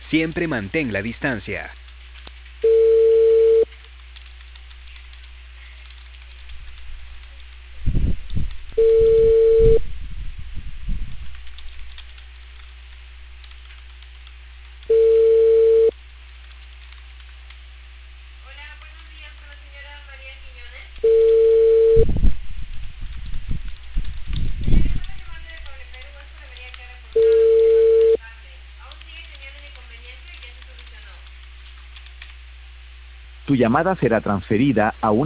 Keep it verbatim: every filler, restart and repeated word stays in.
Siempre mantén la distancia. Tu llamada será transferida a una